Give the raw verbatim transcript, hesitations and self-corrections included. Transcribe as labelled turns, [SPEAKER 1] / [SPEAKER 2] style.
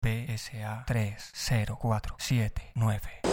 [SPEAKER 1] P S A tres cero cuatro siete nueve.